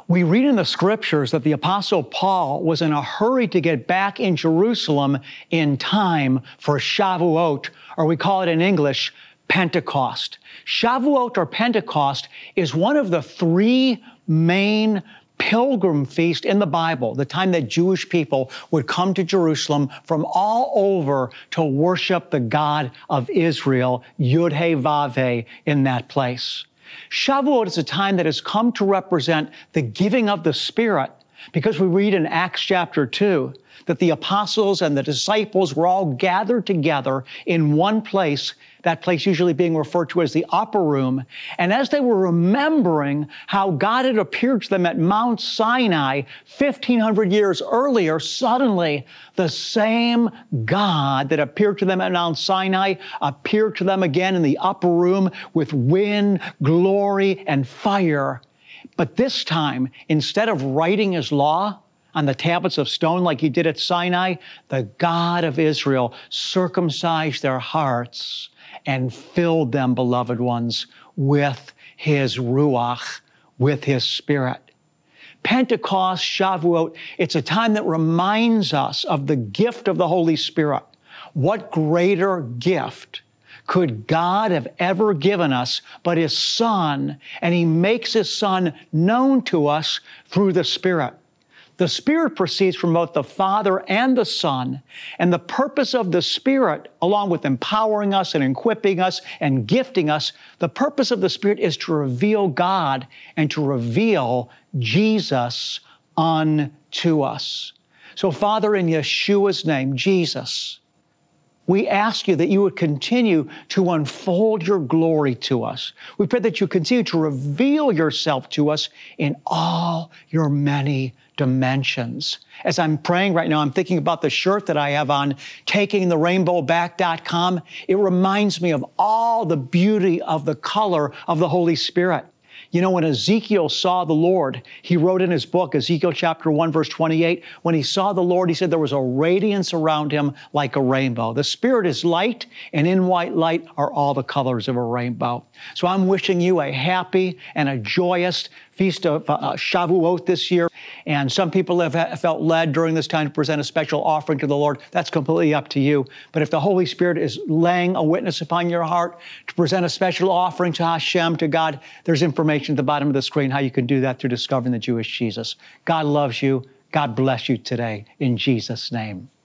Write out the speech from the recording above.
We read in the scriptures that the Apostle Paul was in a hurry to get back in Jerusalem in time for Shavuot, or we call it in English, Pentecost. Shavuot or Pentecost is one of the three main pilgrim feasts in the Bible, the time that Jewish people would come to Jerusalem from all over to worship the God of Israel, Yud-Heh-Vav-Heh, in that place. Shavuot is a time that has come to represent the giving of the Spirit, because we read in Acts chapter 2 that the apostles and the disciples were all gathered together in one place, that place usually being referred to as the upper room. And as they were remembering how God had appeared to them at Mount Sinai 1,500 years earlier, suddenly the same God that appeared to them at Mount Sinai appeared to them again in the upper room with wind, glory, and fire. But this time, instead of writing His law on the tablets of stone like He did at Sinai, the God of Israel circumcised their hearts and filled them, beloved ones, with His Ruach, with His Spirit. Pentecost, Shavuot, it's a time that reminds us of the gift of the Holy Spirit. What greater gift could God have ever given us but His Son? And He makes His Son known to us through the Spirit. The Spirit proceeds from both the Father and the Son, and the purpose of the Spirit, along with empowering us and equipping us and gifting us, the purpose of the Spirit is to reveal God and to reveal Jesus unto us. So, Father, in Yeshua's name, Jesus, we ask You that You would continue to unfold Your glory to us. We pray that You continue to reveal Yourself to us in all Your many dimensions. As I'm praying right now, I'm thinking about the shirt that I have on, takingtherainbowback.com. It reminds me of all the beauty of the color of the Holy Spirit. You know, when Ezekiel saw the Lord, he wrote in his book, Ezekiel chapter 1, verse 28, when he saw the Lord, he said there was a radiance around Him like a rainbow. The Spirit is light, and in white light are all the colors of a rainbow. So I'm wishing you a happy and a joyous Feast of Shavuot this year. And some people have felt led during this time to present a special offering to the Lord. That's completely up to you. But if the Holy Spirit is laying a witness upon your heart to present a special offering to Hashem, to God, there's information at the bottom of the screen how you can do that through discovering the Jewish Jesus. God loves you. God bless you today. In Jesus' name.